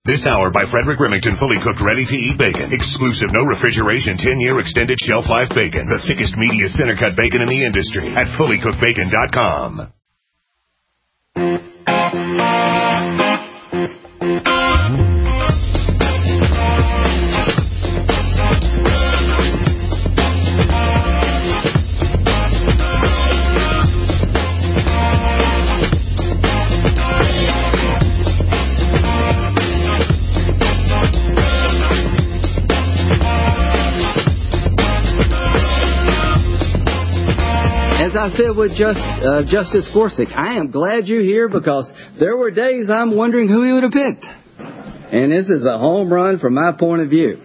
This hour by Frederick Remington, fully cooked, ready-to-eat bacon. Exclusive, no refrigeration, 10-year extended shelf life bacon. The thickest, meatiest center-cut bacon in the industry at fullycookedbacon.com. As I said with Justice Gorsuch, I am glad you're here because there were days I'm wondering who he would have picked. And this is a home run from my point of view.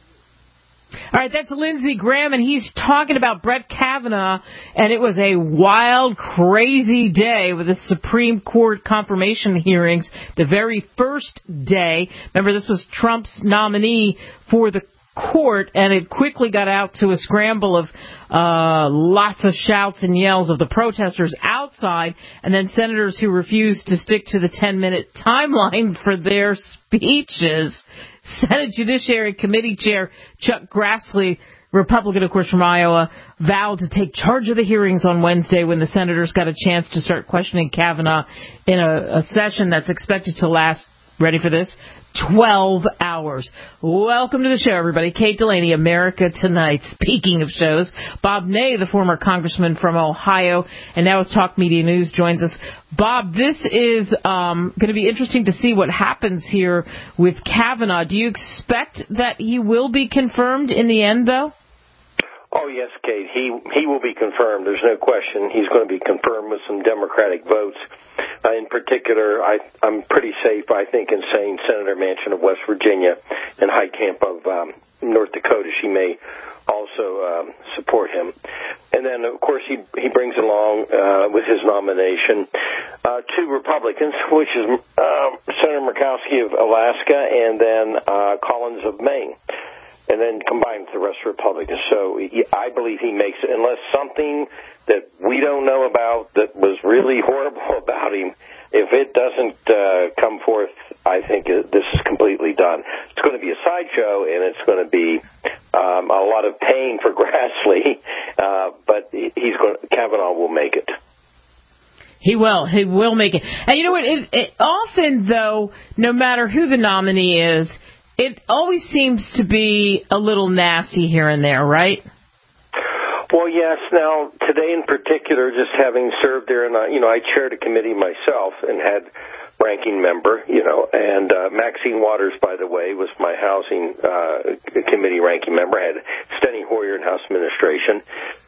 All right, that's Lindsey Graham, and he's talking about Brett Kavanaugh, and it was a wild, crazy day with the Supreme Court confirmation hearings, the very first day. Remember, this was Trump's nominee for the court, and it quickly got out to a scramble of lots of shouts and yells of the protesters outside, and then senators who refused to stick to the 10-minute timeline for their speeches. Senate Judiciary Committee Chair Chuck Grassley, Republican, of course, from Iowa, vowed to take charge of the hearings on Wednesday when the senators got a chance to start questioning Kavanaugh in a session that's expected to last, ready for this, 12 hours. Welcome to the show, everybody. Kate Delaney, America Tonight. Speaking of shows, Bob Ney, the former congressman from Ohio, and now with Talk Media News, joins us. Bob, this is going to be interesting to see what happens here with Kavanaugh. Do you expect that he will be confirmed in the end, though? Oh, yes, Kate. He will be confirmed. There's no question. He's going to be confirmed with some Democratic votes. In particular, I'm pretty safe, I think, in saying Senator Manchin of West Virginia and Heitkamp of North Dakota. She may also support him. And then, of course, he brings along with his nomination two Republicans, which is Senator Murkowski of Alaska and then Collins of Maine, and then combined with the rest of Republicans. So I believe he makes it, unless something that we don't know about that was really horrible about him, if it doesn't come forth, I think this is completely done. It's going to be a sideshow, and it's going to be a lot of pain for Grassley, but Kavanaugh will make it. He will make it. And you know what? It often, though, no matter who the nominee is, it always seems to be a little nasty here and there, right? Well, yes. Now, today in particular, just having served there, and I chaired a committee myself and had ranking member, and Maxine Waters, by the way, was my housing committee ranking member. I had Steny Hoyer in House Administration.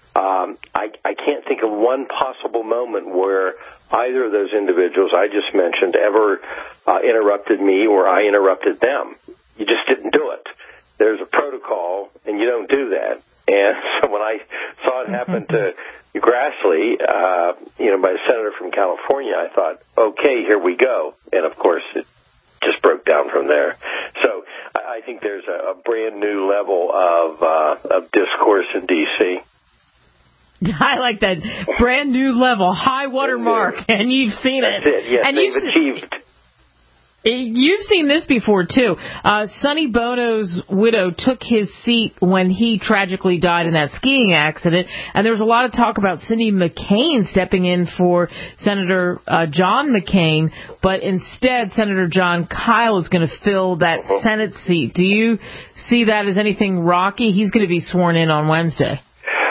I can't think of one possible moment where either of those individuals I just mentioned ever interrupted me or I interrupted them. You just didn't do it. There's a protocol, and you don't do that. And so when I saw it happen to Grassley, by a senator from California, I thought, okay, here we go. And, of course, it just broke down from there. So I think there's a brand new level of discourse in D.C. I like that. Brand new level, high water mark, and you've seen it. That's it, yes, and they've achieved. You've seen this before, too. Sonny Bono's widow took his seat when he tragically died in that skiing accident, and there was a lot of talk about Cindy McCain stepping in for Senator John McCain, but instead Senator John Kyle is going to fill that Senate seat. Do you see that as anything rocky? He's going to be sworn in on Wednesday.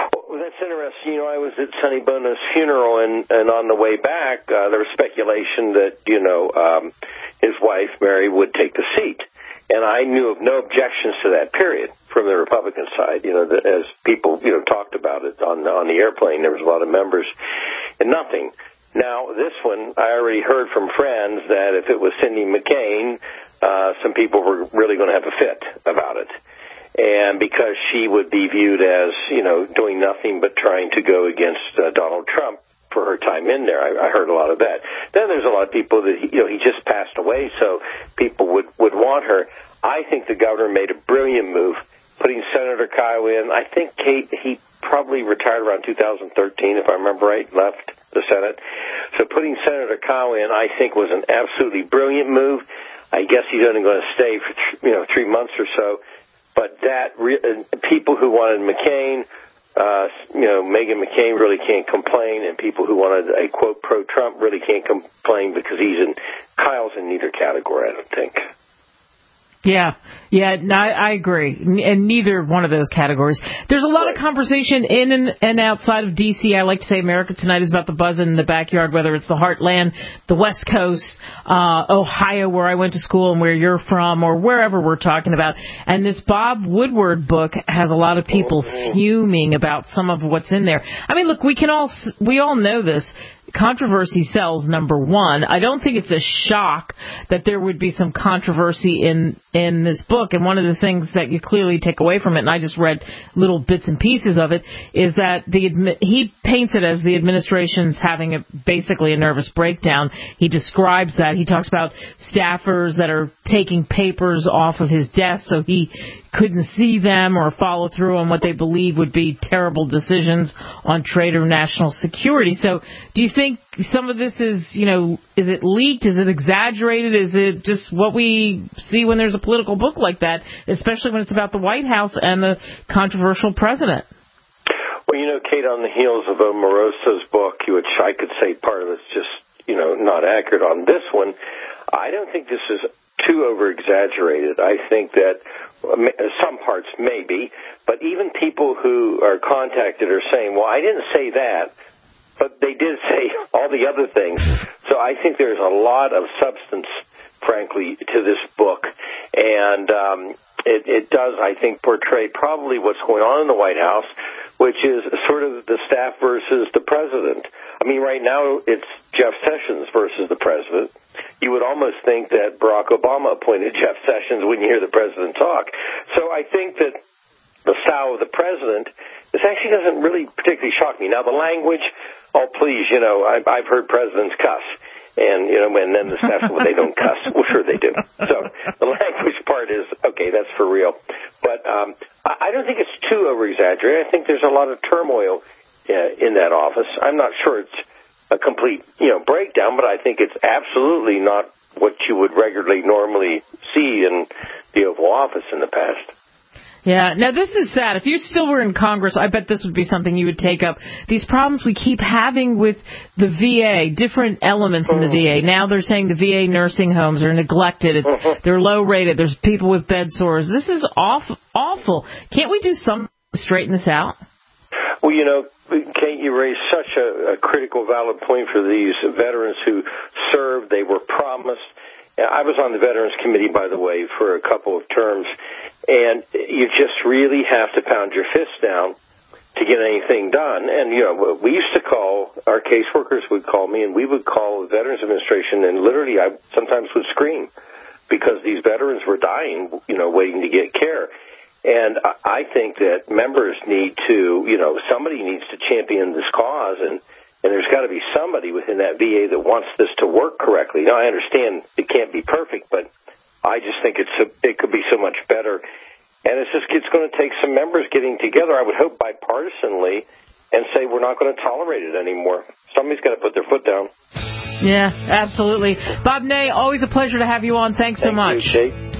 I was at Sonny Bono's funeral, and on the way back, there was speculation that, his wife, Mary, would take the seat. And I knew of no objections to that, period, from the Republican side. As people, talked about it on the airplane, there was a lot of members, and nothing. Now, this one, I already heard from friends that if it was Cindy McCain, some people were really going to have a fit about it. And because she would be viewed as, doing nothing but trying to go against Donald Trump for her time in there. I heard a lot of that. Then there's a lot of people that, he just passed away, so people would want her. I think the governor made a brilliant move, putting Senator Kyle in. I think, Kate, he probably retired around 2013, if I remember right, left the Senate. So putting Senator Kyle in, I think, was an absolutely brilliant move. I guess he's only going to stay for 3 months or so. But people who wanted McCain, Meghan McCain really can't complain, and people who wanted a quote pro-Trump really can't complain because Kyle's in neither category, I don't think. Yeah, no, I agree. And neither one of those categories. There's a lot of conversation in and outside of D.C. I like to say America Tonight is about the buzzing in the backyard, whether it's the heartland, the West Coast, Ohio, where I went to school and where you're from, or wherever we're talking about. And this Bob Woodward book has a lot of people fuming about some of what's in there. I mean, look, we all know this. Controversy sells, number one. I don't think it's a shock that there would be some controversy in this book. And one of the things that you clearly take away from it, and I just read little bits and pieces of it, is that he paints it as the administration's having basically a nervous breakdown. He describes that. He talks about staffers that are taking papers off of his desk so he couldn't see them or follow through on what they believe would be terrible decisions on trade or national security. So do you think some of this is it leaked? Is it exaggerated? Is it just what we see when there's a political book like that, especially when it's about the White House and the controversial president? Well, Kate, on the heels of Omarosa's book, which I could say part of it's just, not accurate on this one, I don't think this is too over-exaggerated. I think that some parts maybe, but even people who are contacted are saying, well, I didn't say that, but they did say all the other things. So I think there's a lot of substance, frankly, to this book. And it does, I think, portray probably what's going on in the White House, which is sort of the staff versus the president. I mean, right now it's Jeff Sessions versus the president. You would almost think that Barack Obama appointed Jeff Sessions when you hear the president talk. So I think that the style of the president, this actually doesn't really particularly shock me. Now, the language, oh, please, I've heard presidents cuss. And, and then the staff, well, they don't cuss. Well, sure they do. So the language part is, okay, that's for real. But I don't think it's too over-exaggerated. I think there's a lot of turmoil in that office. I'm not sure it's a complete, breakdown, but I think it's absolutely not what you would regularly normally see in the Oval Office in the past. Yeah. Now, this is sad. If you still were in Congress, I bet this would be something you would take up. These problems we keep having with the VA, different elements in the VA. Now they're saying the VA nursing homes are neglected. They're low rated. There's people with bed sores. This is awful. Can't we do something to straighten this out? Well, Kate, you raised such a critical, valid point for these veterans who served. They were promised. I was on the Veterans Committee, by the way, for a couple of terms, and you just really have to pound your fist down to get anything done. And, we used to call, our caseworkers would call me, and we would call the Veterans Administration, and literally I sometimes would scream because these veterans were dying, waiting to get care. And I think that members need to, somebody needs to champion this cause, and there's got to be somebody within that VA that wants this to work correctly. Now, I understand it can't be perfect, but I just think it could be so much better. And it's going to take some members getting together, I would hope bipartisanly, and say we're not going to tolerate it anymore. Somebody's got to put their foot down. Yeah, absolutely. Bob Ney, always a pleasure to have you on. Thanks so much. Thank you, Kate.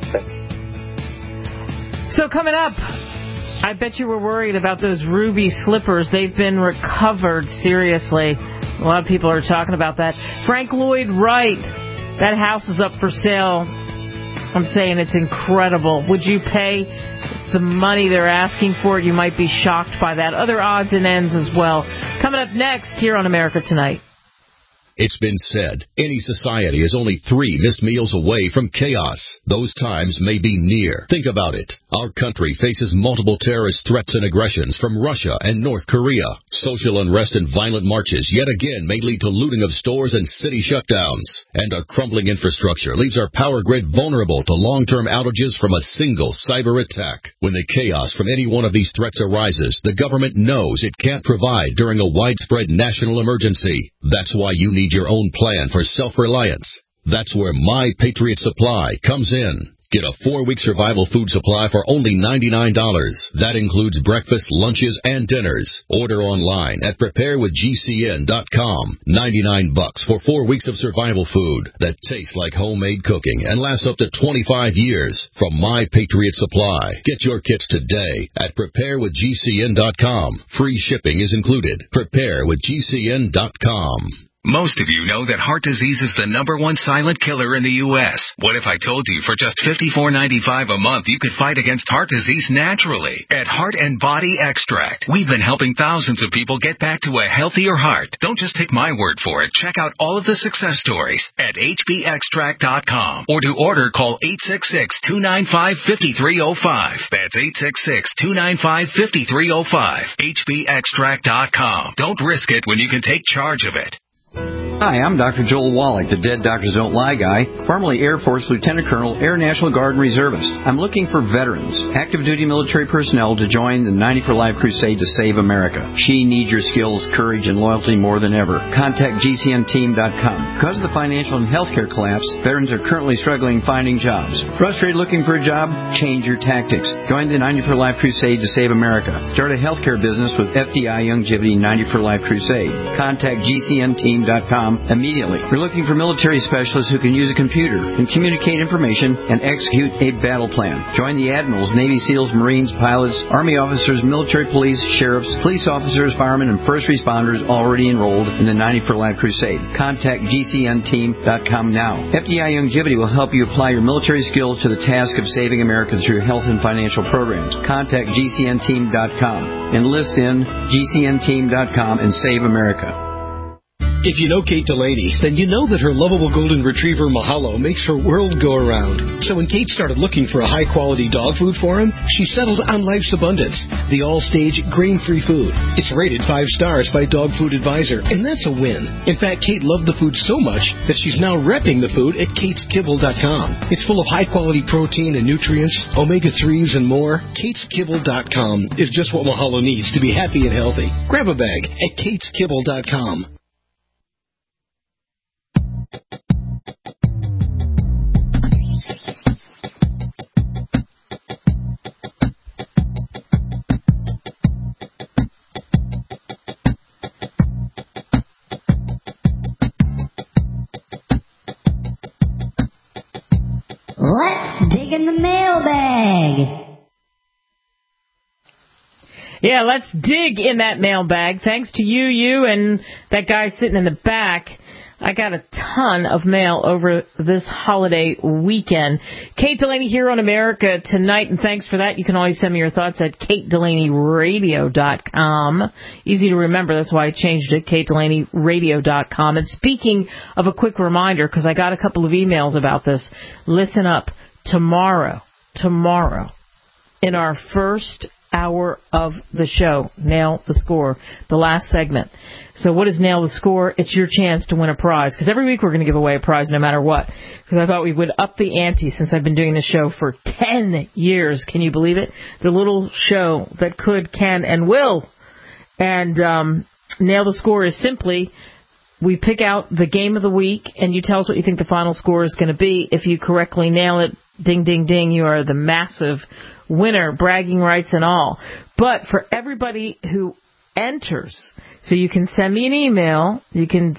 So coming up, I bet you were worried about those ruby slippers. They've been recovered, seriously. A lot of people are talking about that. Frank Lloyd Wright, that house is up for sale. I'm saying it's incredible. Would you pay the money they're asking for it? You might be shocked by that. Other odds and ends as well. Coming up next here on America Tonight. It's been said, any society is only 3 missed meals away from chaos. Those times may be near. Think about it. Our country faces multiple terrorist threats and aggressions from Russia and North Korea. Social unrest and violent marches yet again may lead to looting of stores and city shutdowns. And a crumbling infrastructure leaves our power grid vulnerable to long-term outages from a single cyber attack. When the chaos from any one of these threats arises, the government knows it can't provide during a widespread national emergency. That's why you need your own plan for self-reliance. That's where My Patriot Supply comes in. Get a 4-week survival food supply for only $99. That includes breakfast, lunches, and dinners. Order online at preparewithgcn.com. $99 for 4 weeks of survival food that tastes like homemade cooking and lasts up to 25 years from My Patriot Supply. Get your kits today at preparewithgcn.com. Free shipping is included. Preparewithgcn.com. Most of you know that heart disease is the number one silent killer in the U.S. What if I told you for just $54.95 a month you could fight against heart disease naturally? At Heart and Body Extract, we've been helping thousands of people get back to a healthier heart. Don't just take my word for it. Check out all of the success stories at hbextract.com. Or to order, call 866-295-5305. That's 866-295-5305. hbextract.com. Don't risk it when you can take charge of it. Hi, I'm Dr. Joel Wallach, the Dead Doctors Don't Lie guy, formerly Air Force Lieutenant Colonel, Air National Guard and Reservist. I'm looking for veterans, active duty military personnel to join the 90 for Life crusade to save America. She needs your skills, courage, and loyalty more than ever. Contact GCNteam.com. Because of the financial and healthcare collapse, veterans are currently struggling finding jobs. Frustrated looking for a job? Change your tactics. Join the 90 for Life crusade to save America. Start a healthcare business with FDI Youngevity 90 for Life crusade. Contact GCNteam.com immediately. We're looking for military specialists who can use a computer and communicate information and execute a battle plan. Join the admirals, Navy SEALs, Marines, pilots, Army officers, military police, sheriffs, police officers, firemen, and first responders already enrolled in the 90 for Life crusade. Contact GCNteam.com now. FDI Youngevity will help you apply your military skills to the task of saving America through health and financial programs. Contact GCNteam.com. Enlist in GCNteam.com and save America. If you know Kate Delaney, then you know that her lovable golden retriever Mahalo makes her world go around. So when Kate started looking for a high-quality dog food for him, she settled on Life's Abundance, the all-stage grain-free food. It's rated 5 stars by Dog Food Advisor, and that's a win. In fact, Kate loved the food so much that she's now repping the food at kateskibble.com. It's full of high-quality protein and nutrients, omega-3s, and more. kateskibble.com is just what Mahalo needs to be happy and healthy. Grab a bag at kateskibble.com. Let's dig in the mailbag. Yeah, let's dig in that mailbag. Thanks to you, and that guy sitting in the back. I got a ton of mail over this holiday weekend. Kate Delaney here on America Tonight, and thanks for that. You can always send me your thoughts at KateDelaneyRadio.com. Easy to remember, that's why I changed it, KateDelaneyRadio.com. And speaking of a quick reminder, because I got a couple of emails about this, listen up. Tomorrow, in our first hour of the show, Nail the Score, the last segment. So what is Nail the Score? It's your chance to win a prize, because every week we're going to give away a prize no matter what, because I thought we would up the ante since I've been doing this show for 10 years. Can you believe it? The little show that could, can, and will. And Nail the Score is simply, we pick out the game of the week, and you tell us what you think the final score is going to be. If you correctly nail it, ding, ding, ding, you are the massive winner, bragging rights and all. But for everybody who enters, so you can send me an email, and you can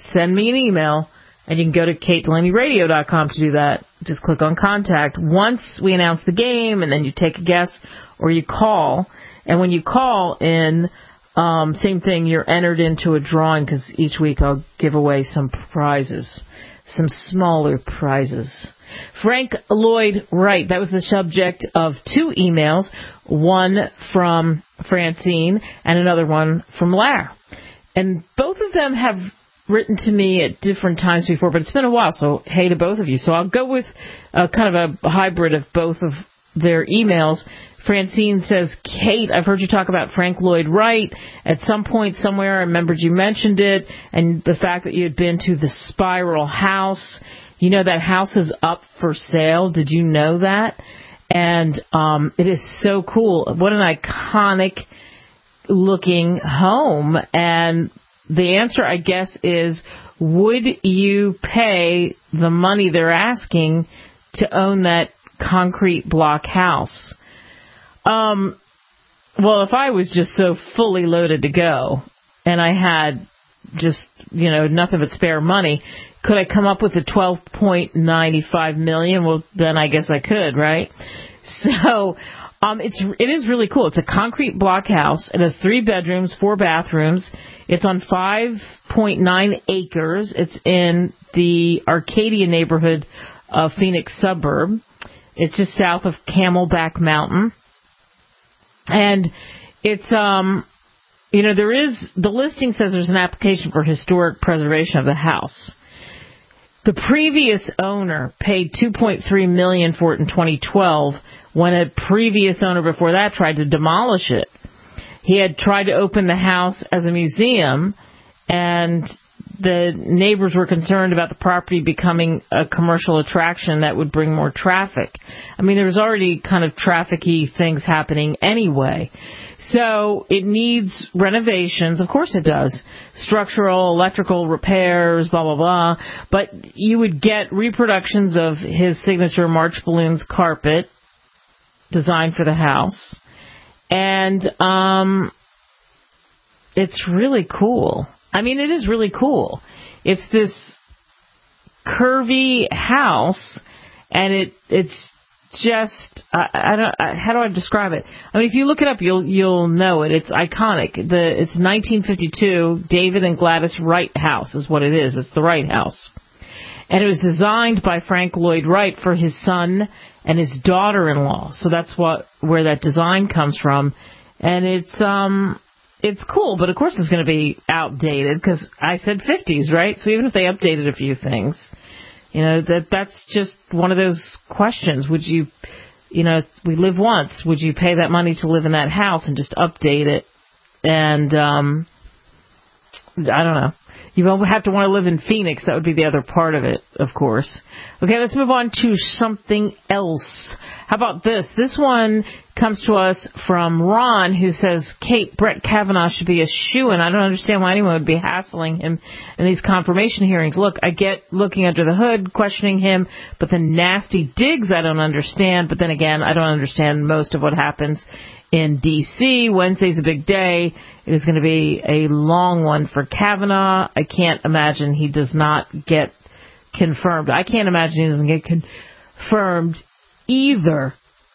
go to KateDelaneyRadio.com to do that. Just click on contact once we announce the game, and then you take a guess, or you call. And when you call in, same thing, you're entered into a drawing, because each week I'll give away some prizes, some smaller prizes. Frank Lloyd Wright, that was the subject of 2 emails, one from Francine and another one from Lar. And both of them have written to me at different times before, but it's been a while, so hey to both of you. So I'll go with kind of a hybrid of both of their emails. Francine says, Kate, I've heard you talk about Frank Lloyd Wright. At some point somewhere, I remembered you mentioned it, and the fact that you had been to the Spiral House. You know, that house is up for sale. Did you know that? And it is so cool. What an iconic looking home. And the answer, I guess, is, would you pay the money they're asking to own that concrete block house. Well, if I was just so fully loaded to go and I had just, nothing but spare money, could I come up with the $12.95 million? Well, then I guess I could, right? So, it is really cool. It's a concrete block house. It has 3 bedrooms, 4 bathrooms. It's on 5.9 acres. It's in the Arcadia neighborhood of Phoenix suburb. It's just south of Camelback Mountain. And it's, the listing says there's an application for historic preservation of the house. The previous owner paid $2.3 million for it in 2012 when a previous owner before that tried to demolish it. He had tried to open the house as a museum, and the neighbors were concerned about the property becoming a commercial attraction that would bring more traffic. I mean, there was already kind of traffic-y things happening anyway. So it needs renovations. Of course it does. Structural, electrical repairs, blah, blah, blah. But you would get reproductions of his signature March Balloons carpet designed for the house. And it's really cool. I mean, it is really cool. It's this curvy house, and it's just how do I describe it? I mean, if you look it up, you'll know it. It's iconic. It's 1952 David and Gladys Wright House is what it is. It's the Wright House, and it was designed by Frank Lloyd Wright for his son and his daughter-in-law. So that's where that design comes from, and it's cool, but of course it's going to be outdated because I said 50s, right? So even if they updated a few things, that's just one of those questions. Would you, we live once. Would you pay that money to live in that house and just update it? And I don't know. You won't have to want to live in Phoenix. That would be the other part of it, of course. Okay, let's move on to something else. How about this? This one comes to us from Ron, who says, Kate, Brett Kavanaugh should be a shoo-in. I don't understand why anyone would be hassling him in these confirmation hearings. Look, I get looking under the hood, questioning him, but the nasty digs I don't understand. But then again, I don't understand most of what happens in D.C. Wednesday's a big day. It is going to be a long one for Kavanaugh. I can't imagine he does not get confirmed. I can't imagine he doesn't get confirmed either.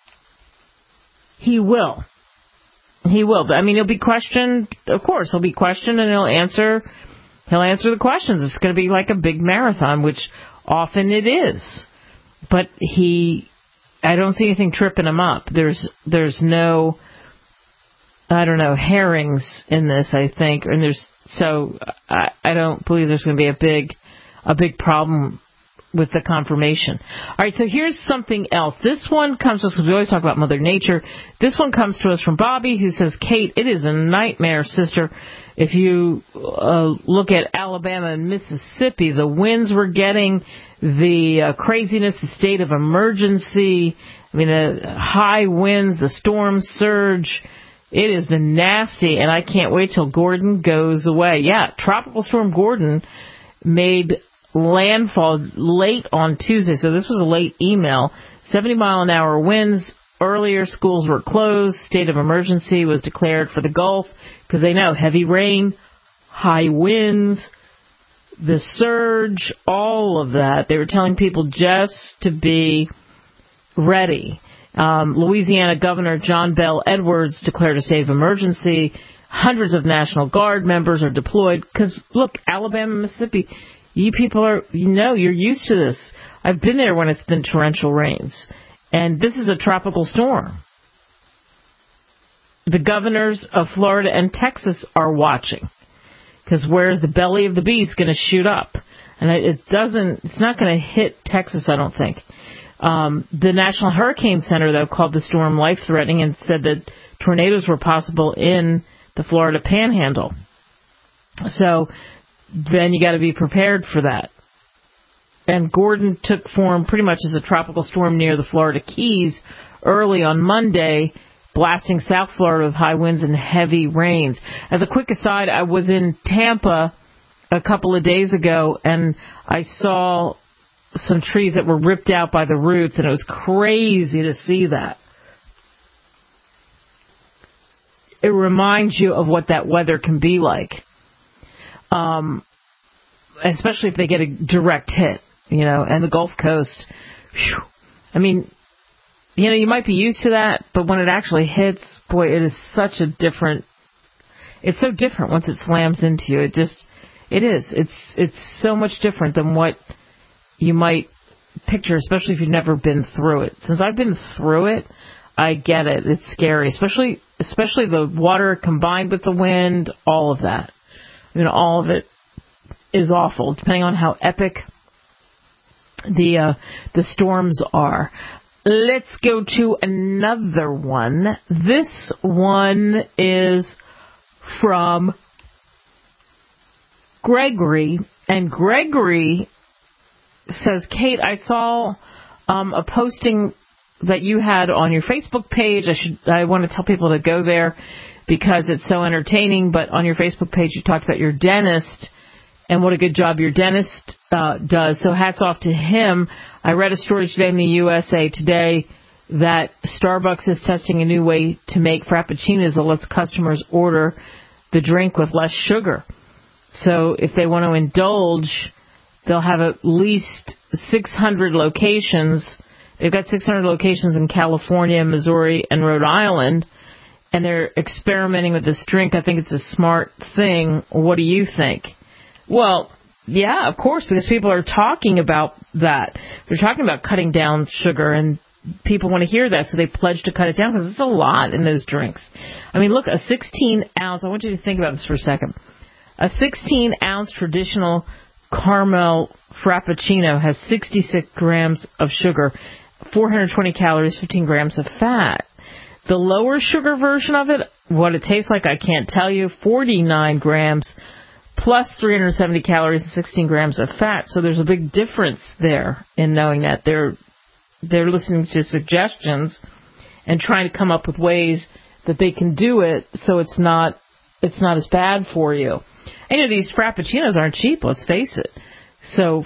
He will. He will. I mean, he'll be questioned. Of course, he'll be questioned, and he'll answer the questions. It's going to be like a big marathon, which often it is. But I don't see anything tripping him up. There's no, I don't know, herrings in this, I think. And I don't believe there's going to be a big problem with the confirmation. All right, so here's something else. This one comes to us, because we always talk about Mother Nature. This one comes to us from Bobby, who says, Kate, it is a nightmare, sister. If you look at Alabama and Mississippi, the winds we're getting, the craziness, the state of emergency, I mean, the high winds, the storm surge, it has been nasty, and I can't wait till Gordon goes away. Yeah, Tropical Storm Gordon made landfall late on Tuesday, so this was a late email. 70-mile-an-hour winds. Earlier, schools were closed. State of emergency was declared for the Gulf because they know heavy rain, high winds, the surge, all of that. They were telling people just to be ready. Louisiana Governor John Bel Edwards declared a state of emergency. Hundreds of National Guard members are deployed because, look, Alabama, Mississippi, you people you're used to this. I've been there when it's been torrential rains. And this is a tropical storm. The governors of Florida and Texas are watching. Because where's the belly of the beast going to shoot up? And it's not going to hit Texas, I don't think. The National Hurricane Center, though, called the storm life-threatening and said that tornadoes were possible in the Florida Panhandle. So then you got to be prepared for that. And Gordon took form pretty much as a tropical storm near the Florida Keys early on Monday, blasting South Florida with high winds and heavy rains. As a quick aside, I was in Tampa a couple of days ago, and I saw some trees that were ripped out by the roots, and it was crazy to see that. It reminds you of what that weather can be like, especially if they get a direct hit, and the Gulf Coast. Whew, I mean, you might be used to that, but when it actually hits, boy, it is such a different. It's so different once it slams into you. It is. It's so much different than what you might picture, especially if you've never been through it. Since I've been through it, I get it. It's scary, especially the water combined with the wind, all of that. All of it is awful, depending on how epic the storms are. Let's go to another one. This one is from Gregory, and Gregory says, Kate, I saw a posting that you had on your Facebook page. I want to tell people to go there because it's so entertaining, but on your Facebook page you talked about your dentist and what a good job your dentist does. So hats off to him. I read a story today in the USA Today that Starbucks is testing a new way to make frappuccinos that lets customers order the drink with less sugar. So if they want to indulge, they'll have at least 600 locations. They've got 600 locations in California, Missouri, and Rhode Island, and they're experimenting with this drink. I think it's a smart thing. What do you think? Well, yeah, of course, because people are talking about that. They're talking about cutting down sugar, and people want to hear that, so they pledge to cut it down because it's a lot in those drinks. I mean, look, a 16-ounce, I want you to think about this for a second. A 16-ounce traditional caramel frappuccino has 66 grams of sugar, 420 calories, 15 grams of fat. The lower sugar version of it, what it tastes like, I can't tell you, 49 grams plus 370 calories and 16 grams of fat. So there's a big difference there in knowing that. They're listening to suggestions and trying to come up with ways that they can do it so it's not as bad for you. And these frappuccinos aren't cheap, let's face it. So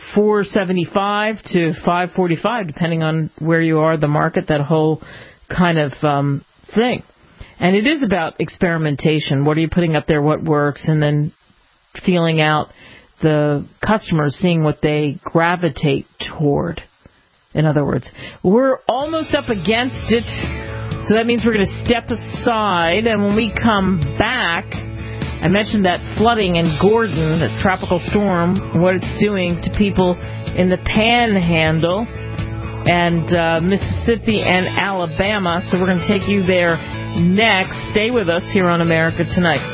$4.75 to $5.45, depending on where you are, the market, that whole kind of thing. And it is about experimentation. What are you putting up there, what works, and then feeling out the customers, seeing what they gravitate toward. In other words, we're almost up against it, so that means we're going to step aside, and when we come back, I mentioned that flooding in Gordon, that tropical storm, what it's doing to people in the Panhandle and Mississippi and Alabama. So we're going to take you there next. Stay with us here on America Tonight.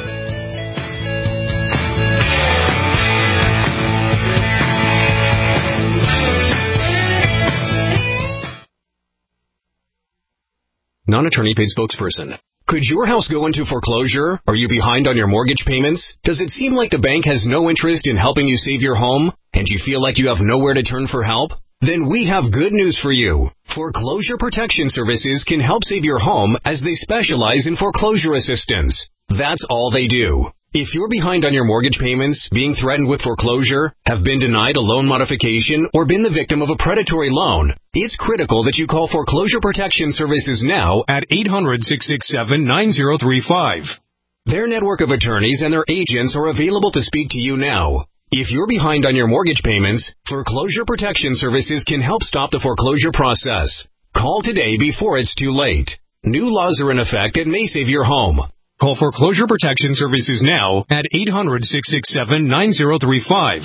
Non-attorney paid spokesperson. Could your house go into foreclosure? Are you behind on your mortgage payments? Does it seem like the bank has no interest in helping you save your home? And you feel like you have nowhere to turn for help? Then we have good news for you. Foreclosure Protection Services can help save your home as they specialize in foreclosure assistance. That's all they do. If you're behind on your mortgage payments, being threatened with foreclosure, have been denied a loan modification, or been the victim of a predatory loan, it's critical that you call Foreclosure Protection Services now at 800-667-9035. Their network of attorneys and their agents are available to speak to you now. If you're behind on your mortgage payments, Foreclosure Protection Services can help stop the foreclosure process. Call today before it's too late. New laws are in effect that may save your home. Call Foreclosure Protection Services now at 800-667-9035.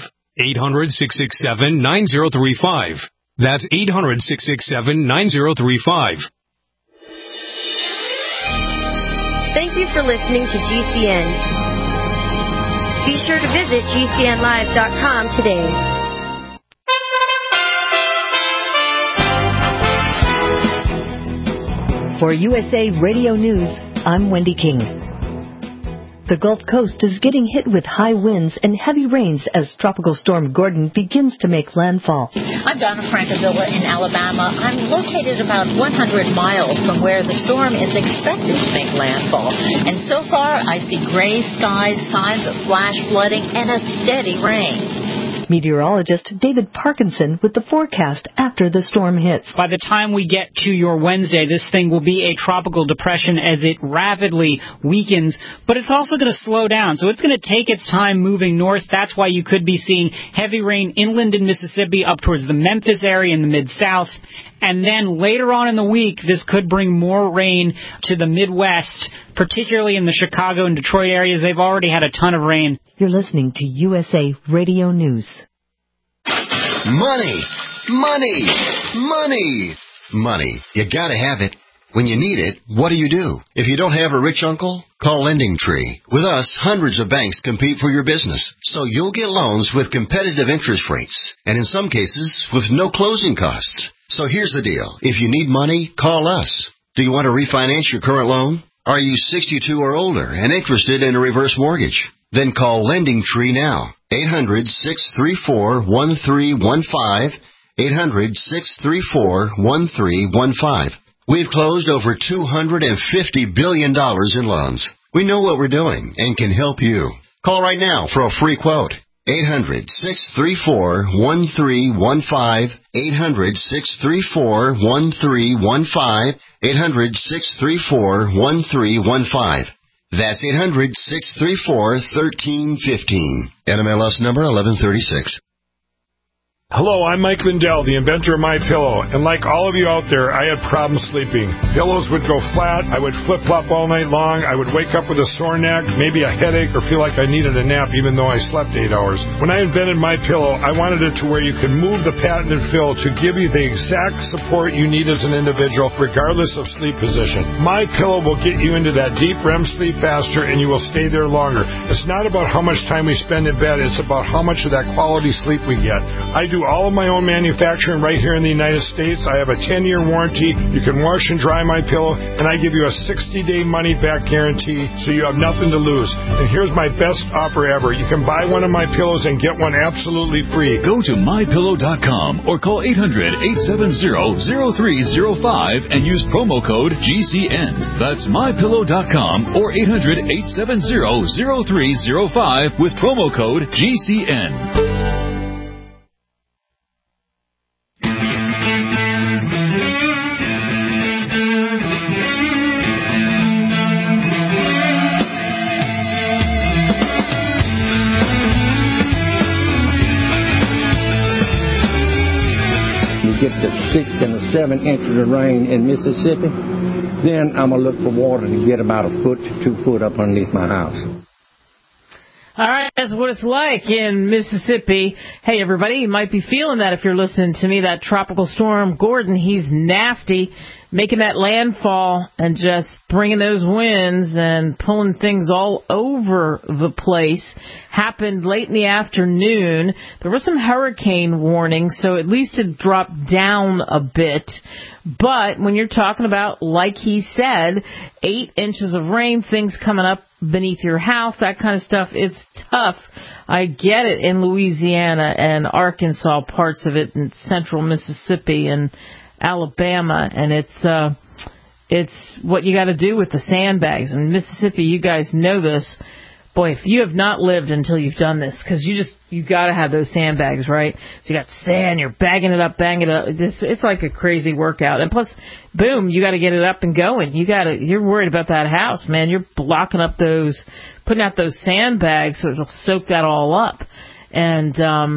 800-667-9035. That's 800-667-9035. Thank you for listening to GCN. Be sure to visit GCNlive.com today. For USA Radio News, I'm Wendy King. The Gulf Coast is getting hit with high winds and heavy rains as Tropical Storm Gordon begins to make landfall. I'm Donna Francavilla in Alabama. I'm located about 100 miles from where the storm is expected to make landfall. And so far, I see gray skies, signs of flash flooding, and a steady rain. Meteorologist David Parkinson with the forecast after the storm hits. By the time we get to your Wednesday, this thing will be a tropical depression as it rapidly weakens, but it's also going to slow down. So it's going to take its time moving north. That's why you could be seeing heavy rain inland in Mississippi up towards the Memphis area in the Mid-South. And then later on in the week, this could bring more rain to the Midwest, particularly in the Chicago and Detroit areas. They've already had a ton of rain. You're listening to USA Radio News. Money! Money! Money! Money. You gotta have it. When you need it, what do? If you don't have a rich uncle, call LendingTree. With us, hundreds of banks compete for your business, so you'll get loans with competitive interest rates, and in some cases, with no closing costs. So here's the deal. If you need money, call us. Do you want to refinance your current loan? Are you 62 or older and interested in a reverse mortgage? Then call LendingTree now. 800-634-1315. 800-634-1315. We've closed over $250 billion in loans. We know what we're doing and can help you. Call right now for a free quote. 800-634-1315. 800-634-1315. 800-634-1315. That's 800-634-1315. NMLS number 1136. Hello, I'm Mike Lindell, the inventor of MyPillow, and like all of you out there, I had problems sleeping. Pillows would go flat, I would flip-flop all night long, I would wake up with a sore neck, maybe a headache, or feel like I needed a nap even though I slept 8 hours. When I invented MyPillow, I wanted it to where you could move the patented fill to give you the exact support you need as an individual, regardless of sleep position. MyPillow will get you into that deep REM sleep faster, and you will stay there longer. It's not about how much time we spend in bed, it's about how much of that quality sleep we get. I do all of my own manufacturing right here in the United States. I have a 10-year warranty. You can wash and dry my pillow, and I give you a 60-day money-back guarantee, so you have nothing to lose. And here's my best offer ever. You can buy one of my pillows and get one absolutely free. Go to MyPillow.com or call 800-870-0305 and use promo code GCN. That's MyPillow.com or 800-870-0305 with promo code GCN. Get the 6 and the 7 inches of rain in Mississippi, then I'm going to look for water to get about a foot to 2 foot up underneath my house. All right, that's what it's like in Mississippi. Hey, everybody, you might be feeling that if you're listening to me. That tropical storm, Gordon, he's nasty, making that landfall and just bringing those winds and pulling things all over the place. Happened late in the afternoon. There was some hurricane warning, so at least it dropped down a bit. But when you're talking about, like he said, 8 inches of rain, things coming up beneath your house, that kind of stuff, it's tough. I get it in Louisiana and Arkansas, parts of it in central Mississippi and Alabama, and it's what you got to do with the sandbags. In Mississippi, you guys know this. Boy, if you have not lived until you've done this, because you got to have those sandbags, right? So you got sand, you're bagging it up, banging it up. It's like a crazy workout. And plus, boom, you got to get it up and going. You're worried about that house, man. You're blocking up putting out those sandbags so it'll soak that all up. And,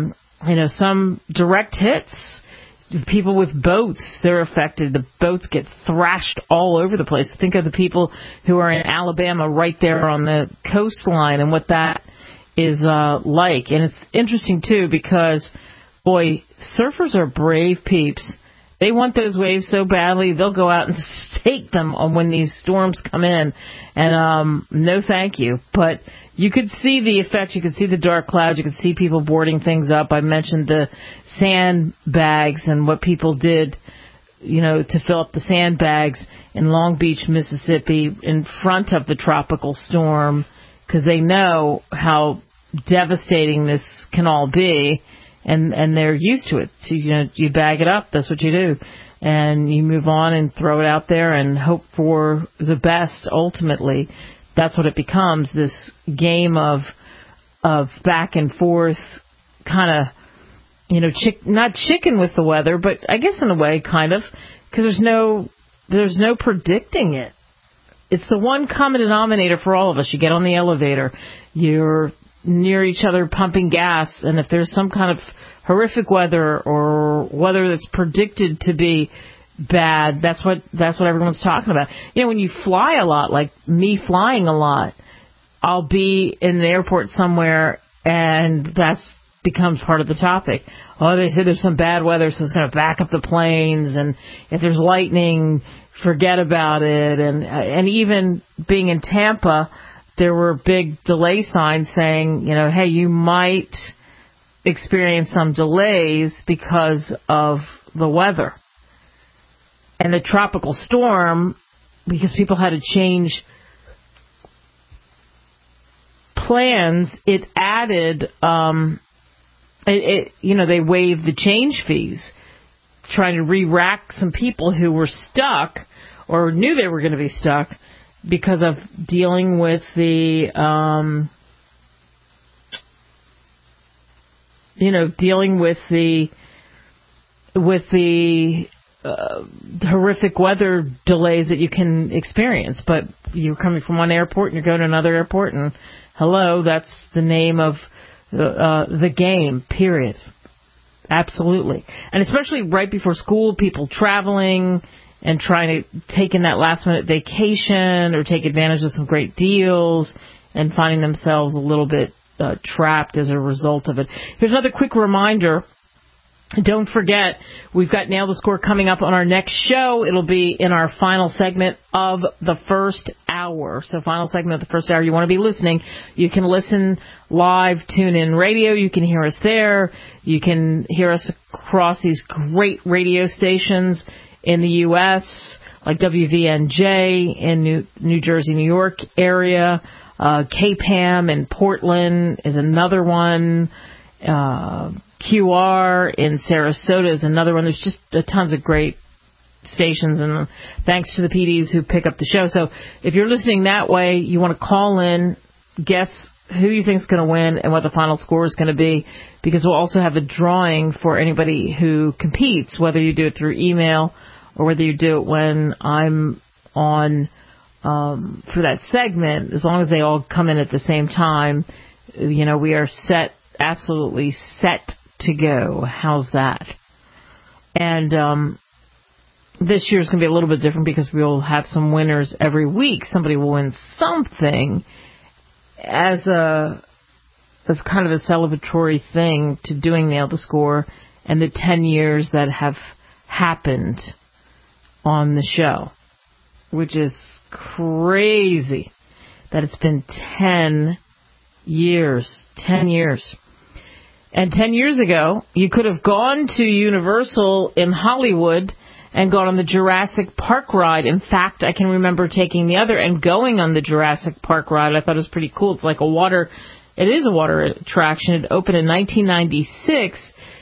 some direct hits. People with boats, they're affected. The boats get thrashed all over the place. Think of the people who are in Alabama right there on the coastline and what that is like. And it's interesting, too, because, boy, surfers are brave peeps. They want those waves so badly, they'll go out and stake them on when these storms come in. And no thank you. But you could see the effect. You could see the dark clouds. You could see people boarding things up. I mentioned the sandbags and what people did, to fill up the sandbags in Long Beach, Mississippi, in front of the tropical storm, because they know how devastating this can all be, and they're used to it. So, you bag it up. That's what you do. And you move on and throw it out there and hope for the best ultimately. That's what it becomes, this game of back and forth kind of not chicken with the weather, but I guess in a way, kind of, because there's no predicting it. It's the one common denominator for all of us. You get on the elevator, you're near each other pumping gas, and if there's some kind of horrific weather or weather that's predicted to be bad, that's what everyone's talking about. When you fly a lot, like me flying a lot, I'll be in an airport somewhere, and that's becomes part of the topic. Oh, they said there's some bad weather, so it's going to back up the planes, and if there's lightning, forget about it. And even being in Tampa, there were big delay signs saying, hey, you might experience some delays because of the weather. And the tropical storm, because people had to change plans, it added, they waived the change fees, trying to re-rack some people who were stuck or knew they were going to be stuck because of dealing with the, horrific weather delays that you can experience. But you're coming from one airport and you're going to another airport, and hello, that's the name of the game, period. Absolutely. And especially right before school, people traveling and trying to take in that last-minute vacation or take advantage of some great deals and finding themselves a little bit trapped as a result of it. Here's another quick reminder. Don't forget, we've got Nail the Score coming up on our next show. It'll be in our final segment of the first hour. So final segment of the first hour, you want to be listening. You can listen live, tune in radio. You can hear us there. You can hear us across these great radio stations in the U.S., like WVNJ in New Jersey, New York area. KPAM in Portland is another one. QR in Sarasota is another one. There's just tons of great stations, and thanks to the PDs who pick up the show. So if you're listening that way, you want to call in, guess who you think is going to win and what the final score is going to be, because we'll also have a drawing for anybody who competes, whether you do it through email or whether you do it when I'm on for that segment. As long as they all come in at the same time, we are absolutely set to go. How's that? And this year's going to be a little bit different because we'll have some winners every week. Somebody will win something as kind of a celebratory thing to doing Nail the Score and the 10 years that have happened on the show, which is crazy that it's been 10 years. 10 years. And 10 years ago, you could have gone to Universal in Hollywood and gone on the Jurassic Park ride. In fact, I can remember taking the other and going on the Jurassic Park ride. I thought it was pretty cool. It's like it is a water attraction. It opened in 1996.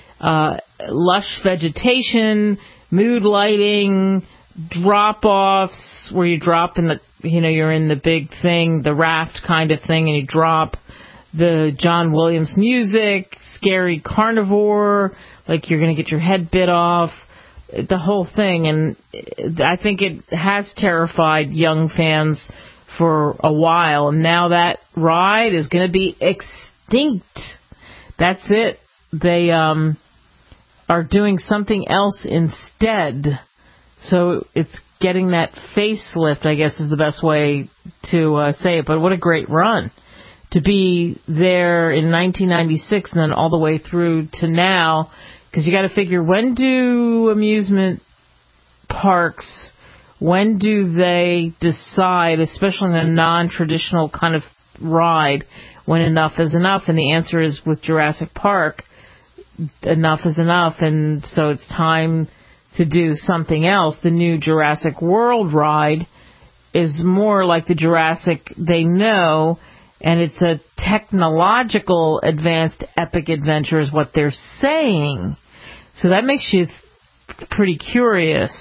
Lush vegetation, mood lighting, drop-offs where you drop in you're in the big thing, the raft kind of thing, and you drop. The John Williams music, scary carnivore, like you're going to get your head bit off, the whole thing. And I think it has terrified young fans for a while. And now that ride is going to be extinct. That's it. They are doing something else instead. So it's getting that facelift, I guess is the best way to say it. But what a great run. To be there in 1996 and then all the way through to now, because you got to figure, when do amusement parks, when do they decide, especially in a non-traditional kind of ride, when enough is enough? And the answer is, with Jurassic Park, enough is enough, and so it's time to do something else. The new Jurassic World ride is more like the Jurassic they know, and it's a technological advanced epic adventure is what they're saying. So that makes you pretty curious.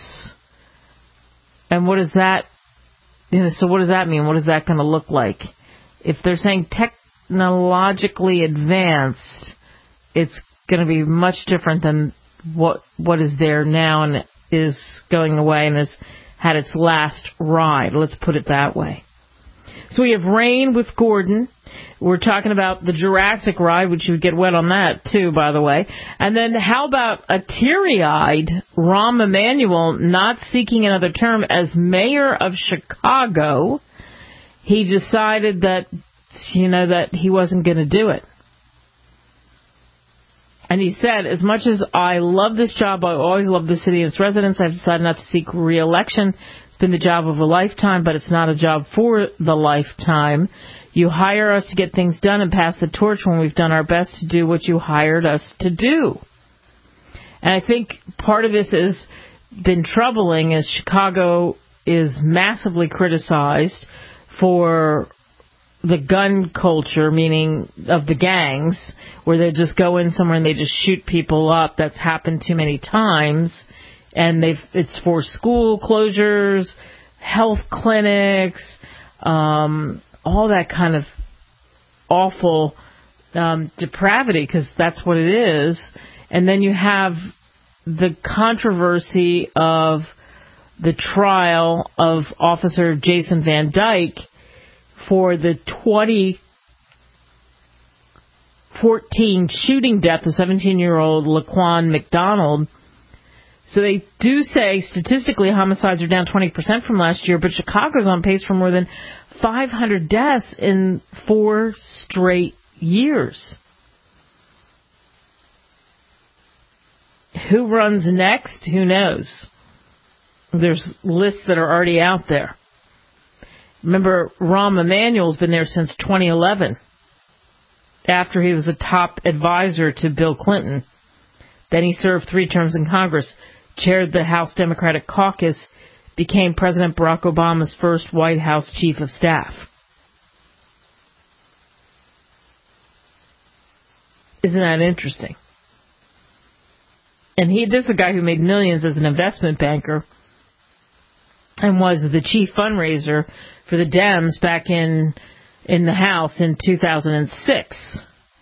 And what does that, so what does that mean? What is that going to look like? If they're saying technologically advanced, it's going to be much different than what is there now and is going away and has had its last ride. Let's put it that way. So we have rain with Gordon. We're talking about the Jurassic ride, which you would get wet on that, too, by the way. And then how about a teary-eyed Rahm Emanuel not seeking another term as mayor of Chicago? He decided that, that he wasn't going to do it. And he said, as much as I love this job, I always love the city and its residents, I've decided not to seek re-election. It's been the job of a lifetime, but it's not a job for the lifetime. You hire us to get things done and pass the torch when we've done our best to do what you hired us to do. And I think part of this has been troubling as Chicago is massively criticized for the gun culture, meaning of the gangs, where they just go in somewhere and they just shoot people up. That's happened too many times. And it's for school closures, health clinics, all that kind of awful depravity, because that's what it is. And then you have the controversy of the trial of Officer Jason Van Dyke for the 2014 shooting death of 17-year-old Laquan McDonald. So they do say statistically homicides are down 20% from last year, but Chicago's on pace for more than 500 deaths in 4 straight years. Who runs next? Who knows? There's lists that are already out there. Remember, Rahm Emanuel's been there since 2011, after he was a top advisor to Bill Clinton. Then he served 3 terms in Congress, chaired the House Democratic Caucus, became President Barack Obama's first White House chief of staff. Isn't that interesting? And this is a guy who made millions as an investment banker and was the chief fundraiser for the Dems back in the House in 2006.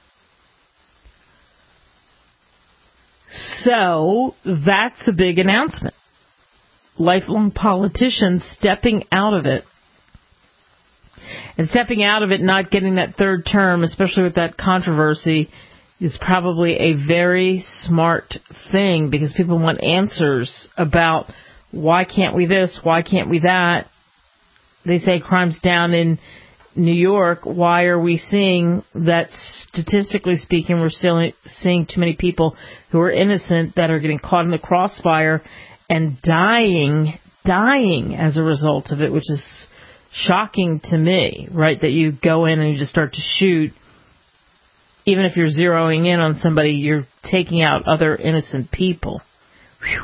So that's a big announcement. Lifelong politicians stepping out of it. And stepping out of it, not getting that 3rd term, especially with that controversy, is probably a very smart thing, because people want answers about why can't we this, why can't we that. They say crime's down in New York. Why are we seeing that, statistically speaking, we're still seeing too many people who are innocent that are getting caught in the crossfire and dying as a result of it, which is shocking to me, right? That you go in and you just start to shoot. Even if you're zeroing in on somebody, you're taking out other innocent people. Whew.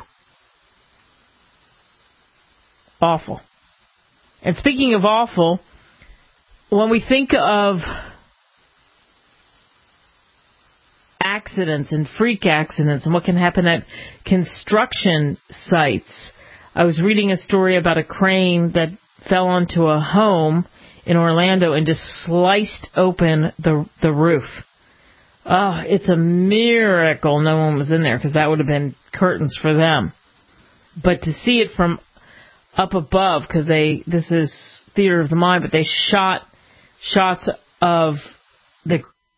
Awful. And speaking of awful, when we think of accidents and freak accidents and what can happen at construction sites, I was reading a story about a crane that fell onto a home in Orlando and just sliced open the roof. Oh, it's a miracle no one was in there, because that would have been curtains for them. But to see it from up above, because this is theater of the mind, but they shot shots of the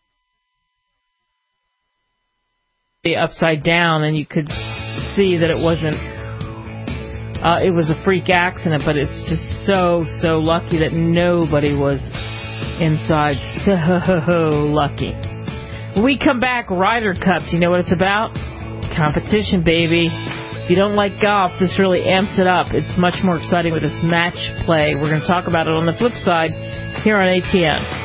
upside down, and you could see that it wasn't, it was a freak accident, but it's just so lucky that nobody was inside. So lucky. When we come back, Ryder Cup, do you know what it's about? Competition, baby. If you don't like golf, this really amps it up. It's much more exciting with this match play. We're going to talk about it on the flip side here on ATN.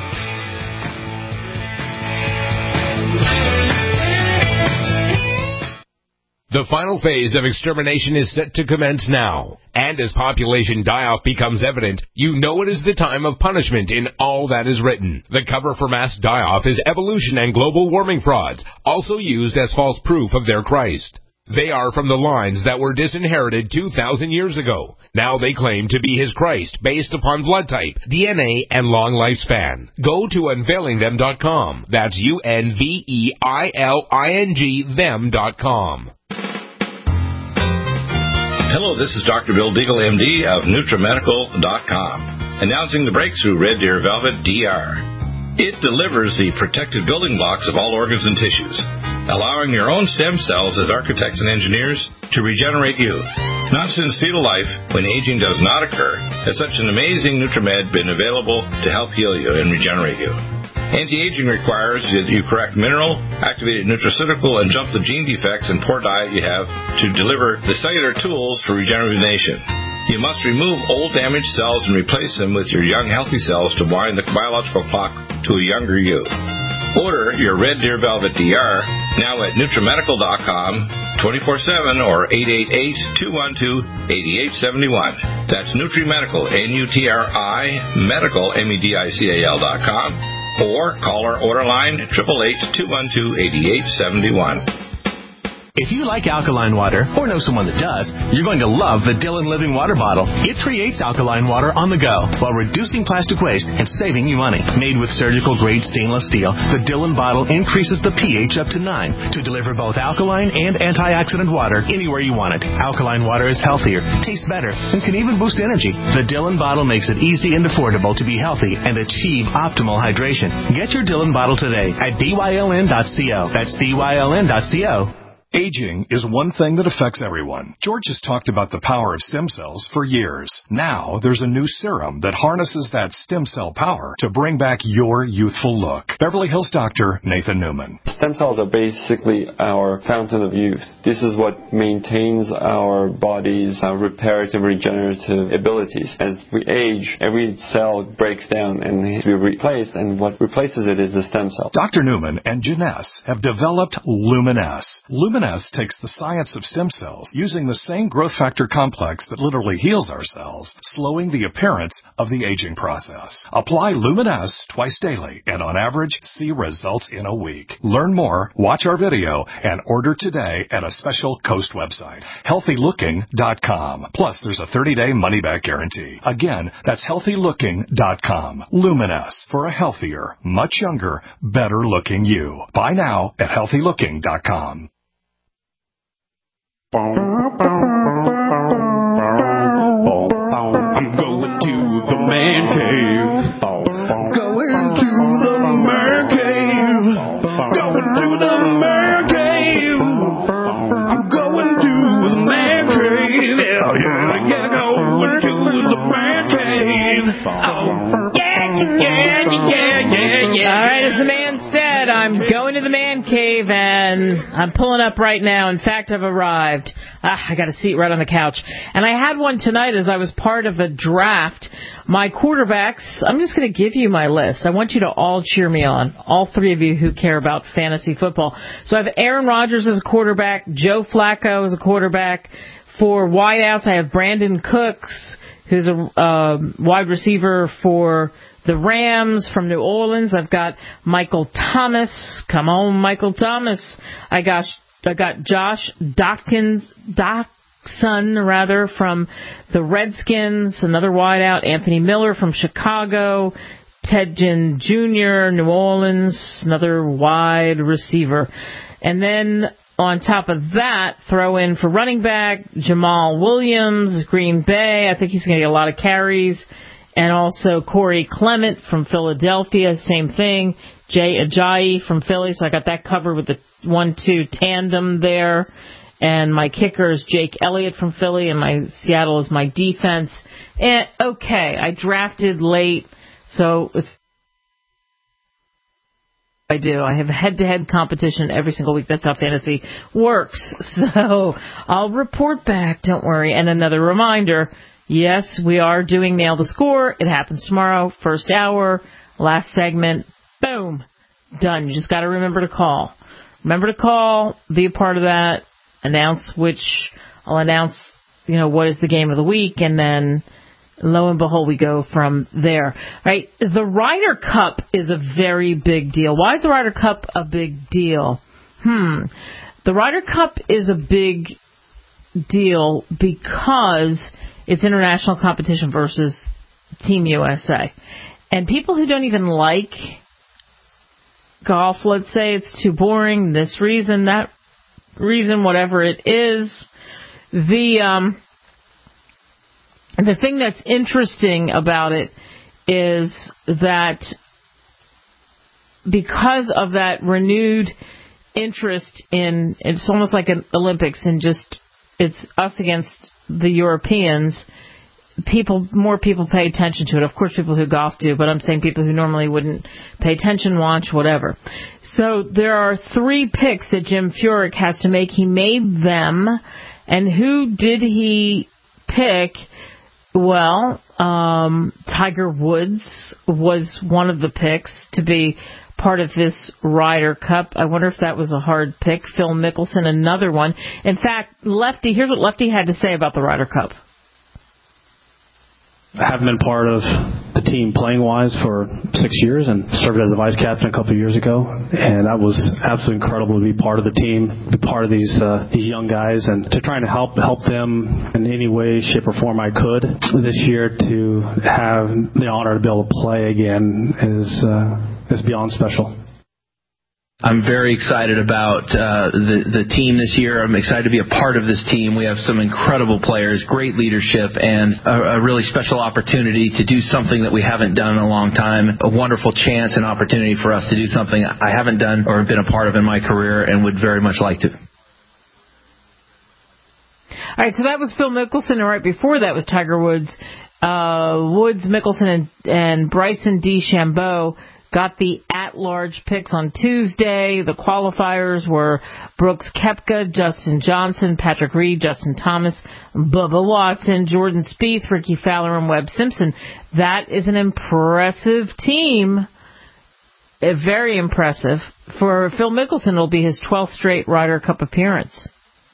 The final phase of extermination is set to commence now. And as population die-off becomes evident, you know it is the time of punishment in all that is written. The cover for mass die-off is evolution and global warming frauds, also used as false proof of their Christ. They are from the lines that were disinherited 2,000 years ago. Now they claim to be his Christ based upon blood type, DNA, and long lifespan. Go to unveilingthem.com. That's UNVEILING them.com. Hello, this is Dr. Bill Deagle, MD of NutriMedical.com, announcing the breakthrough Red Deer Velvet DR. It delivers the protective building blocks of all organs and tissues, allowing your own stem cells as architects and engineers to regenerate you. Not since fetal life, when aging does not occur, has such an amazing NutriMed been available to help heal you and regenerate you. Anti-aging requires that you correct mineral, activated nutraceutical, and jump the gene defects and poor diet you have to deliver the cellular tools for rejuvenation. You must remove old damaged cells and replace them with your young healthy cells to wind the biological clock to a younger you. Order your Red Deer Velvet DR now at NutriMedical.com 24/7 or 888-212-8871. That's NutriMedical, N-U-T-R-I, Medical, MEDICAL.com. Or call our order line 888-212-8871. If you like alkaline water, or know someone that does, you're going to love the Dillon Living Water Bottle. It creates alkaline water on the go while reducing plastic waste and saving you money. Made with surgical-grade stainless steel, the Dillon bottle increases the pH up to 9 to deliver both alkaline and antioxidant water anywhere you want it. Alkaline water is healthier, tastes better, and can even boost energy. The Dillon bottle makes it easy and affordable to be healthy and achieve optimal hydration. Get your Dillon bottle today at DYLN.co. That's DYLN.co. Aging is one thing that affects everyone. George has talked about the power of stem cells for years. Now, there's a new serum that harnesses that stem cell power to bring back your youthful look. Beverly Hills doctor Nathan Newman. Stem cells are basically our fountain of youth. This is what maintains our body's reparative and regenerative abilities. As we age, every cell breaks down and needs to be replaced, and what replaces it is the stem cell. Dr. Newman and Janess have developed Luminesce. Luminesce takes the science of stem cells, using the same growth factor complex that literally heals our cells, slowing the appearance of the aging process. Apply Luminesce twice daily, and on average, see results in a week. Learn more, watch our video, and order today at a special Coast website, HealthyLooking.com. Plus, there's a 30-day money-back guarantee. Again, that's HealthyLooking.com. Luminesce, for a healthier, much younger, better-looking you. Buy now at HealthyLooking.com. I'm going to the man cave. Going to the man cave. Going to the man cave. I'm going to the man cave. Yeah, going to the man cave. Oh, yeah. All right, as the man said, I'm going to the man cave, and I'm pulling up right now. In fact, I've arrived. I got a seat right on the couch. And I had one tonight as I was part of a draft. My quarterbacks, I'm just going to give you my list. I want you to all cheer me on, all three of you who care about fantasy football. So I have Aaron Rodgers as a quarterback, Joe Flacco as a quarterback. For wideouts, I have Brandon Cooks, who's a wide receiver for the Rams from New Orleans. I've got Michael Thomas. Come on, Michael Thomas. I got Josh Doctson from the Redskins, another wideout. Anthony Miller from Chicago. Ted Ginn Jr., New Orleans, another wide receiver. And then on top of that, throw in for running back Jamal Williams, Green Bay. I think he's going to get a lot of carries. And also Corey Clement from Philadelphia, same thing. Jay Ajayi from Philly, so I got that covered with the 1-2 tandem there. And my kicker is Jake Elliott from Philly, and my Seattle is my defense. And okay, I drafted late, so it's I do. I have head-to-head competition every single week. That's how fantasy works. So I'll report back, don't worry. And another reminder, yes, we are doing Nail the Score. It happens tomorrow, first hour, last segment, boom, done. You just got to remember to call. Remember to call, be a part of that, I'll announce, what is the game of the week, and then lo and behold, we go from there. Right? The Ryder Cup is a very big deal. Why is the Ryder Cup a big deal? The Ryder Cup is a big deal because it's international competition versus Team USA. And people who don't even like golf, let's say it's too boring, this reason, that reason, whatever it is, the thing that's interesting about it is that because of that renewed interest in, it's almost like an Olympics and just it's us against the Europeans, more people pay attention to it. Of course, people who golf do, but I'm saying people who normally wouldn't pay attention, watch, whatever. So there are 3 picks that Jim Furyk has to make. He made them. And who did he pick? Well, Tiger Woods was one of the picks to be part of this Ryder Cup. I wonder if that was a hard pick. Phil Mickelson, another one. In fact, Lefty, here's what Lefty had to say about the Ryder Cup. I haven't been part of the team playing-wise for 6 years and served as a vice captain a couple of years ago. And that was absolutely incredible to be part of the team, be part of these young guys, and to try and help them in any way, shape, or form I could this year. To have the honor to be able to play again is beyond special. I'm very excited about the team this year. I'm excited to be a part of this team. We have some incredible players, great leadership, and a really special opportunity to do something that we haven't done in a long time. A wonderful chance and opportunity for us to do something I haven't done or been a part of in my career and would very much like to. All right, so that was Phil Mickelson, and right before that was Tiger Woods. Woods, Mickelson, and Bryson DeChambeau got the at-large picks on Tuesday. The qualifiers were Brooks Koepka, Justin Johnson, Patrick Reed, Justin Thomas, Bubba Watson, Jordan Spieth, Ricky Fowler, and Webb Simpson. That is an impressive team. Very impressive. For Phil Mickelson, it'll be his 12th straight Ryder Cup appearance.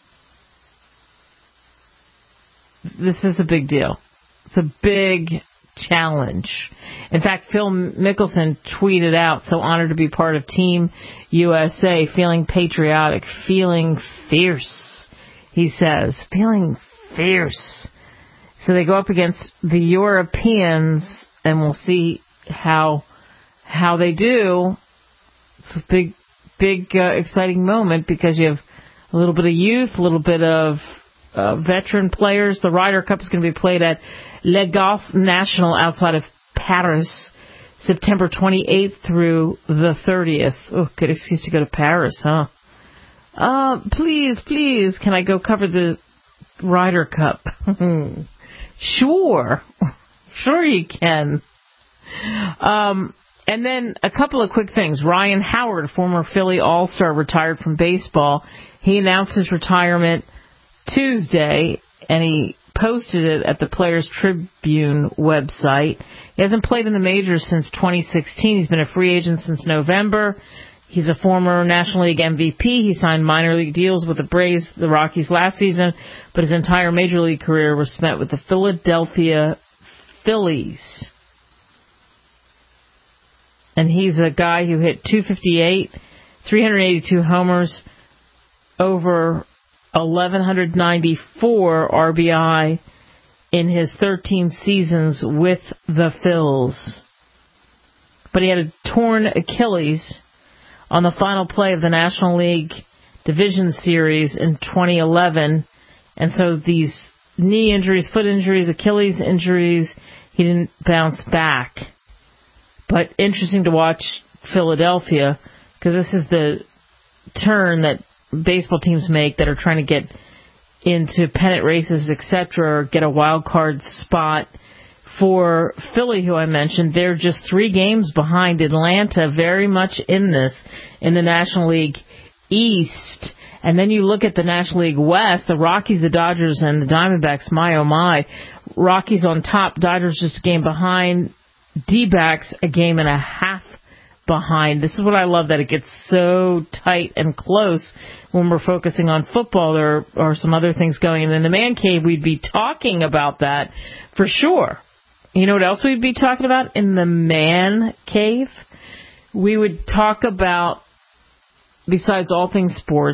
This is a big deal. It's a big challenge. In fact, Phil Mickelson tweeted out, "So honored to be part of Team USA, feeling patriotic, feeling fierce," he says. Feeling fierce. So they go up against the Europeans, and we'll see how they do. It's a big, exciting moment because you have a little bit of youth, a little bit of veteran players. The Ryder Cup is going to be played at Le Golf National outside of Paris, September 28th through the 30th. Oh, good excuse to go to Paris, huh? Please, can I go cover the Ryder Cup? Sure you can. And then a couple of quick things. Ryan Howard, former Philly All-Star, retired from baseball. He announced his retirement Tuesday, and he posted it at the Players Tribune website. He hasn't played in the majors since 2016. He's been a free agent since November. He's a former National League MVP. He signed minor league deals with the Braves, the Rockies last season, but his entire major league career was spent with the Philadelphia Phillies. And he's a guy who hit .258, 382 homers, over 1,194 RBI in his 13 seasons with the Phils. But he had a torn Achilles on the final play of the National League Division Series in 2011. And so these knee injuries, foot injuries, Achilles injuries, he didn't bounce back. But interesting to watch Philadelphia, because this is the turn that baseball teams make that are trying to get into pennant races, etc., or get a wild card spot. For Philly, who I mentioned, they're just 3 games behind Atlanta, very much in this, in the National League East. And then you look at the National League West, the Rockies, the Dodgers, and the Diamondbacks, my oh my. Rockies on top, Dodgers just a game behind, D-backs a game and a half behind. This is what I love, that it gets so tight and close when we're focusing on football. There are some other things going. And in the Man Cave, we'd be talking about that for sure. You know what else we'd be talking about in the Man Cave? We would talk about, besides all things sports,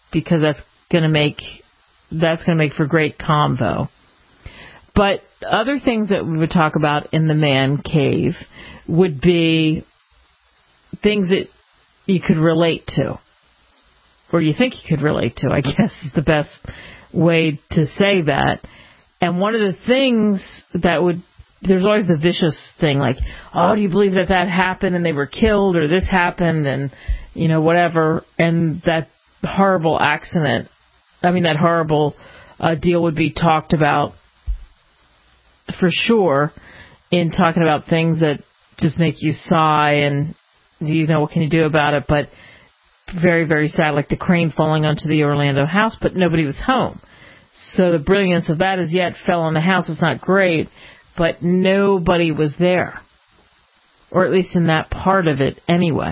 because that's going to make for great convo. But other things that we would talk about in the man cave would be things that you could relate to, or you think you could relate to, I guess is the best way to say that. And one of the things that there's always the vicious thing, like, oh, do you believe that happened and they were killed, or this happened and, whatever, and that horrible that horrible deal would be talked about for sure in talking about things that just make you sigh and, what can you do about it? But very, very sad, like the crane falling onto the Orlando house, but nobody was home. So the brilliance of that is, it fell on the house. It's not great, but nobody was there. Or at least in that part of it anyway.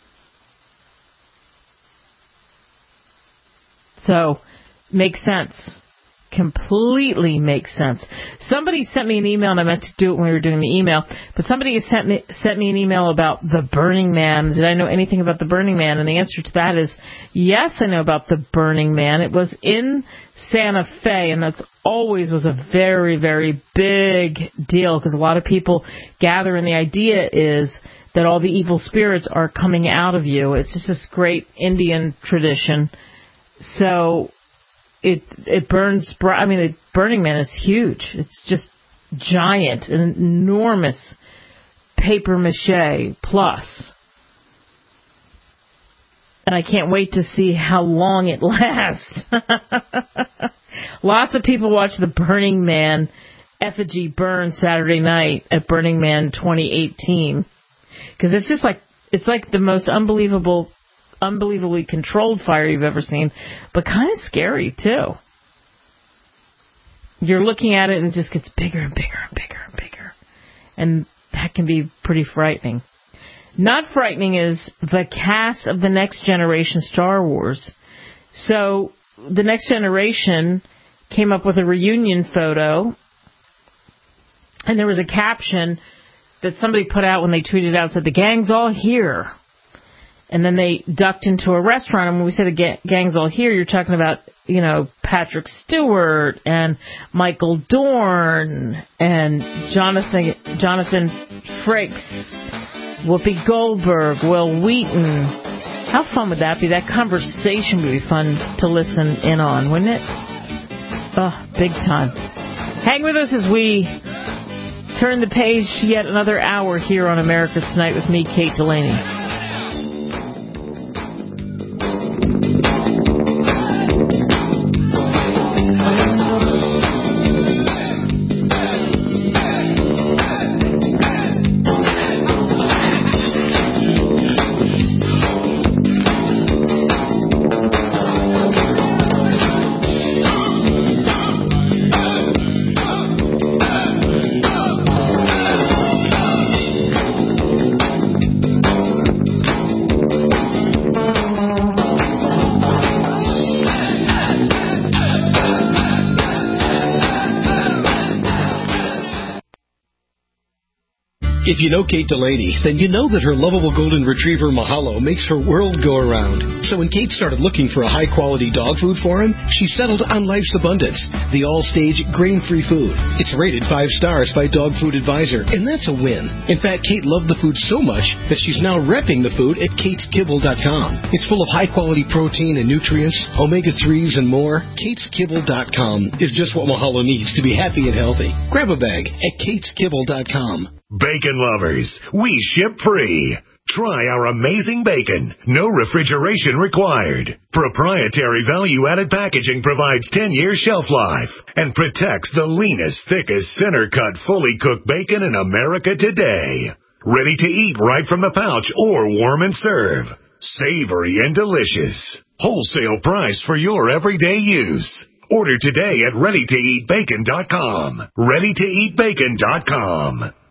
So, makes sense. Completely makes sense. Somebody sent me an email, and I meant to do it when we were doing the email, but somebody sent me an email about the Burning Man. Did I know anything about the Burning Man? And the answer to that is, yes, I know about the Burning Man. It was in Santa Fe, and that's always was a very, very big deal, because a lot of people gather, and the idea is that all the evil spirits are coming out of you. It's just this great Indian tradition. So it burns. The Burning Man is huge. It's just giant, an enormous paper mache plus. And I can't wait to see how long it lasts. Lots of people watch the Burning Man effigy burn Saturday night at Burning Man 2018. Because it's like the most unbelievably controlled fire you've ever seen, but kind of scary too. You're looking at it and it just gets bigger and bigger and bigger and bigger. And that can be pretty frightening. Not frightening is the cast of the Next Generation Star Wars. So the Next Generation came up with a reunion photo, and there was a caption that somebody put out when they tweeted out, said, "The gang's all here." And then they ducked into a restaurant, and when we say the gang's all here, you're talking about, Patrick Stewart and Michael Dorn and Jonathan Frakes, Whoopi Goldberg, Will Wheaton. How fun would that be? That conversation would be fun to listen in on, wouldn't it? Oh, big time. Hang with us as we turn the page to yet another hour here on America Tonight with me, Kate Delaney. If you know Kate Delaney, then you know that her lovable golden retriever Mahalo makes her world go around. So when Kate started looking for a high-quality dog food for him, she settled on Life's Abundance, the all-stage grain-free food. It's rated 5 stars by Dog Food Advisor, and that's a win. In fact, Kate loved the food so much that she's now repping the food at KatesKibble.com. It's full of high-quality protein and nutrients, omega-3s, and more. KatesKibble.com is just what Mahalo needs to be happy and healthy. Grab a bag at KatesKibble.com. Bacon lovers, we ship free. Try our amazing bacon. No refrigeration required. Proprietary value-added packaging provides 10-year shelf life and protects the leanest, thickest, center-cut, fully cooked bacon in America today. Ready to eat right from the pouch or warm and serve. Savory and delicious. Wholesale price for your everyday use. Order today at ReadyToEatBacon.com. ReadyToEatBacon.com.